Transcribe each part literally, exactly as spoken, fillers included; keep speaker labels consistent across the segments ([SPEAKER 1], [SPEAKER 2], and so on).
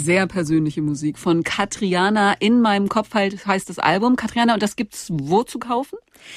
[SPEAKER 1] Sehr persönliche Musik von Katriana. In meinem Kopf halt heißt das Album. Katriana, und das gibt's wo zu kaufen?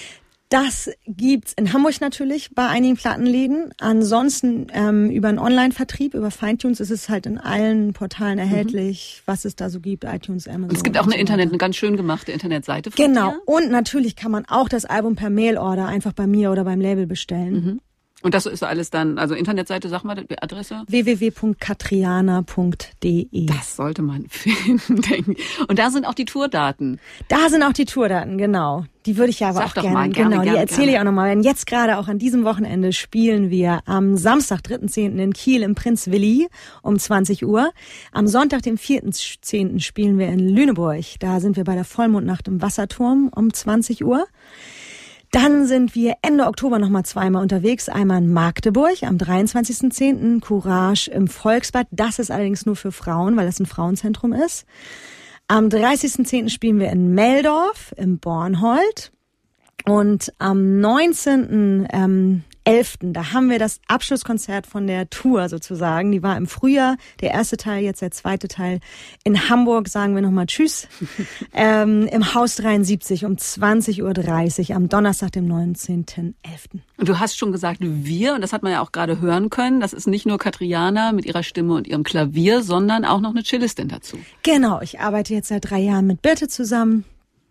[SPEAKER 2] Das gibt's in Hamburg natürlich bei einigen Plattenläden. Ansonsten ähm, über einen Online-Vertrieb, über Feintunes ist es halt in allen Portalen erhältlich, mhm. was es da so gibt, iTunes, Amazon.
[SPEAKER 1] Und es gibt auch eine so Internet, eine ganz schön gemachte Internetseite von
[SPEAKER 2] Genau.
[SPEAKER 1] dir.
[SPEAKER 2] Und natürlich kann man auch das Album per Mailorder einfach bei mir oder beim Label bestellen.
[SPEAKER 1] Mhm. Und das ist alles dann, also Internetseite, sag mal, die Adresse?
[SPEAKER 2] w w w punkt katriana punkt d e.
[SPEAKER 1] Das sollte man finden, denke ich. Und da sind auch die Tourdaten.
[SPEAKER 2] Da sind auch die Tourdaten, genau. Die würde ich ja aber
[SPEAKER 1] Sag
[SPEAKER 2] auch
[SPEAKER 1] doch
[SPEAKER 2] gerne,
[SPEAKER 1] mal, gerne,
[SPEAKER 2] genau,
[SPEAKER 1] gerne,
[SPEAKER 2] die erzähle ich auch nochmal. Denn jetzt gerade auch an diesem Wochenende spielen wir am Samstag, dritten zehnten in Kiel im Prinz Willi um zwanzig Uhr. Am Sonntag, dem vierten zehnten spielen wir in Lüneburg. Da sind wir bei der Vollmondnacht im Wasserturm um zwanzig Uhr. Dann sind wir Ende Oktober nochmal zweimal unterwegs. Einmal in Magdeburg am dreiundzwanzigsten zehnten Courage im Volksbad. Das ist allerdings nur für Frauen, weil das ein Frauenzentrum ist. Am dreißigsten zehnten spielen wir in Meldorf im Bornhold. Und am neunzehnten elften da haben wir das Abschlusskonzert von der Tour sozusagen. Die war im Frühjahr, der erste Teil, jetzt der zweite Teil. In Hamburg sagen wir nochmal Tschüss. ähm, Im Haus dreiundsiebzig um zwanzig Uhr dreißig am Donnerstag, dem neunzehnten elften
[SPEAKER 1] Und du hast schon gesagt, wir, und das hat man ja auch gerade hören können, das ist nicht nur Katriana mit ihrer Stimme und ihrem Klavier, sondern auch noch eine Cellistin dazu.
[SPEAKER 2] Genau, ich arbeite jetzt seit drei Jahren mit Birte zusammen.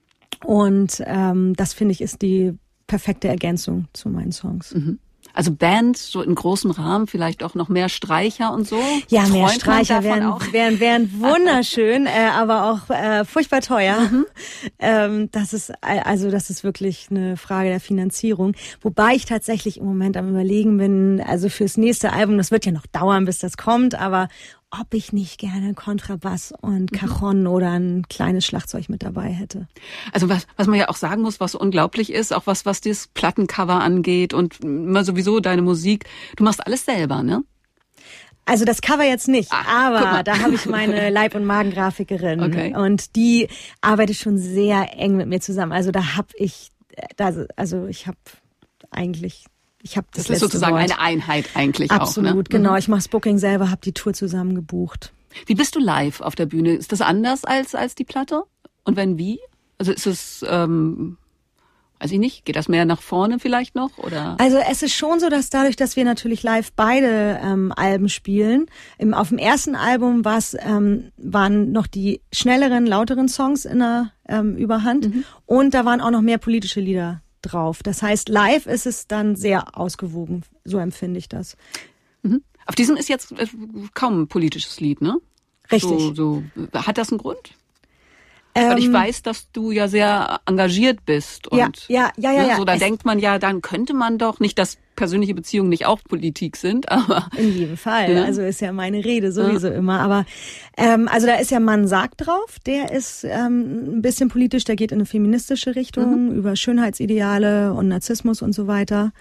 [SPEAKER 2] Und ähm, das, finde ich, ist die perfekte Ergänzung zu meinen Songs.
[SPEAKER 1] Mhm. Also Band, so in großem Rahmen, vielleicht auch noch mehr Streicher und so?
[SPEAKER 2] Ja, mehr
[SPEAKER 1] Träumt
[SPEAKER 2] Streicher wären, wären, wären wunderschön, äh, aber auch äh, furchtbar teuer. Mhm. Ähm, das ist also das ist wirklich eine Frage der Finanzierung. Wobei ich tatsächlich im Moment am Überlegen bin, also fürs nächste Album, das wird ja noch dauern, bis das kommt, aber ob ich nicht gerne Kontrabass und Cajon mhm. oder ein kleines Schlagzeug mit dabei hätte.
[SPEAKER 1] Also was, was man ja auch sagen muss, was unglaublich ist, auch was, was das Plattencover angeht und immer sowieso deine Musik. Du machst alles selber, ne?
[SPEAKER 2] Also das Cover jetzt nicht,
[SPEAKER 1] Ach,
[SPEAKER 2] aber da habe ich meine Leib- und Magengrafikerin
[SPEAKER 1] okay.
[SPEAKER 2] und die arbeitet schon sehr eng mit mir zusammen. Also da habe ich, also ich habe eigentlich... Ich habe das,
[SPEAKER 1] das ist sozusagen
[SPEAKER 2] Wort.
[SPEAKER 1] Eine Einheit eigentlich
[SPEAKER 2] Absolut,
[SPEAKER 1] auch. Absolut,
[SPEAKER 2] ne? Genau.
[SPEAKER 1] Mhm.
[SPEAKER 2] Ich mache das Booking selber, habe die Tour zusammen gebucht.
[SPEAKER 1] Wie bist du live auf der Bühne? Ist das anders als als die Platte? Und wenn wie? Also ist es, ähm, weiß ich nicht, geht das mehr nach vorne vielleicht noch? Oder?
[SPEAKER 2] Also es ist schon so, dass dadurch, dass wir natürlich live beide ähm, Alben spielen, im, auf dem ersten Album war's, ähm, waren noch die schnelleren, lauteren Songs in der ähm, Überhand mhm. und da waren auch noch mehr politische Lieder drauf. Das heißt, live ist es dann sehr ausgewogen. So empfinde ich das.
[SPEAKER 1] Mhm. Auf diesem ist jetzt kaum ein politisches Lied, ne?
[SPEAKER 2] Richtig.
[SPEAKER 1] So, so. Hat das einen Grund?
[SPEAKER 2] Ähm,
[SPEAKER 1] Weil ich weiß, dass du ja sehr engagiert bist. Und,
[SPEAKER 2] ja, ja, ja, ja.
[SPEAKER 1] Ne,
[SPEAKER 2] ja.
[SPEAKER 1] so, da
[SPEAKER 2] es
[SPEAKER 1] denkt man ja, dann könnte man doch, nicht, dass persönliche Beziehungen nicht auch Politik sind, aber...
[SPEAKER 2] In jedem Fall.
[SPEAKER 1] Ja.
[SPEAKER 2] Also ist ja meine Rede sowieso ja. immer. Aber ähm, also da ist ja Mann sagt drauf, der ist ähm, ein bisschen politisch, der geht in eine feministische Richtung, mhm. über Schönheitsideale und Narzissmus und so weiter.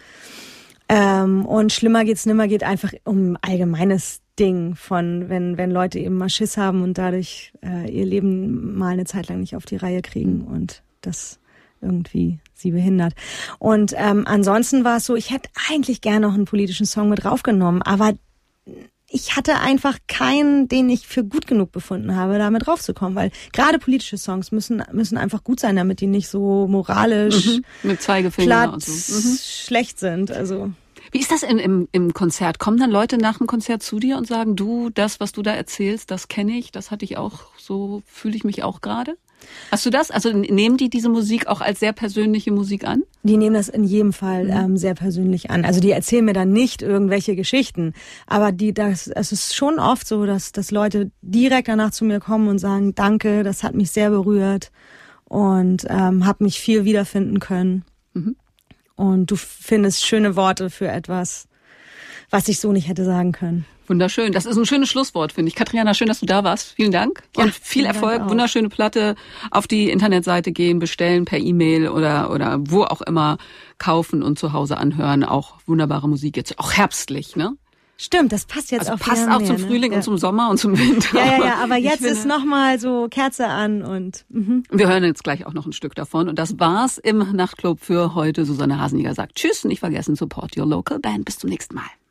[SPEAKER 2] Ähm, und schlimmer geht's nimmer geht einfach um allgemeines Ding von, wenn wenn Leute eben mal Schiss haben und dadurch äh, ihr Leben mal eine Zeit lang nicht auf die Reihe kriegen und das irgendwie sie behindert. Und ähm, ansonsten war es so, ich hätte eigentlich gerne noch einen politischen Song mit draufgenommen, aber ich hatte einfach keinen, den ich für gut genug befunden habe, da mit draufzukommen, weil gerade politische Songs müssen müssen einfach gut sein, damit die nicht so moralisch
[SPEAKER 1] mhm. mit Zeigefinger
[SPEAKER 2] platt
[SPEAKER 1] und so. Mhm.
[SPEAKER 2] schlecht sind. Also
[SPEAKER 1] wie ist das in, im, im Konzert? Kommen dann Leute nach dem Konzert zu dir und sagen, du, das, was du da erzählst, das kenne ich, das hatte ich auch, so fühle ich mich auch gerade? Hast du das? Also nehmen die diese Musik auch als sehr persönliche Musik an?
[SPEAKER 2] Die nehmen das in jedem Fall
[SPEAKER 1] mhm.
[SPEAKER 2] ähm, sehr persönlich an. Also die erzählen mir dann nicht irgendwelche Geschichten, aber die, das, es ist schon oft so, dass, dass Leute direkt danach zu mir kommen und sagen, danke, das hat mich sehr berührt und ähm, habe mich viel wiederfinden können. Mhm. Und du findest schöne Worte für etwas, was ich so nicht hätte sagen können.
[SPEAKER 1] Wunderschön. Das ist ein schönes Schlusswort, finde ich. Katriana, schön, dass du da warst. Vielen Dank. Ja, und viel Erfolg. Wunderschöne Platte. Auf die Internetseite gehen, bestellen per E-Mail oder, oder wo auch immer kaufen und zu Hause anhören. Auch wunderbare Musik. Jetzt auch herbstlich, ne?
[SPEAKER 2] Stimmt, das passt jetzt
[SPEAKER 1] also
[SPEAKER 2] auch
[SPEAKER 1] passt auch
[SPEAKER 2] mehr,
[SPEAKER 1] zum
[SPEAKER 2] ne?
[SPEAKER 1] Frühling
[SPEAKER 2] ja.
[SPEAKER 1] und zum Sommer und zum Winter.
[SPEAKER 2] Ja, ja, ja, aber jetzt
[SPEAKER 1] finde,
[SPEAKER 2] ist nochmal so Kerze an und mhm.
[SPEAKER 1] wir hören jetzt gleich auch noch ein Stück davon. Und das war's im Nachtclub für heute. Susanne Hasenjäger sagt Tschüss, nicht vergessen, support your local band. Bis zum nächsten Mal.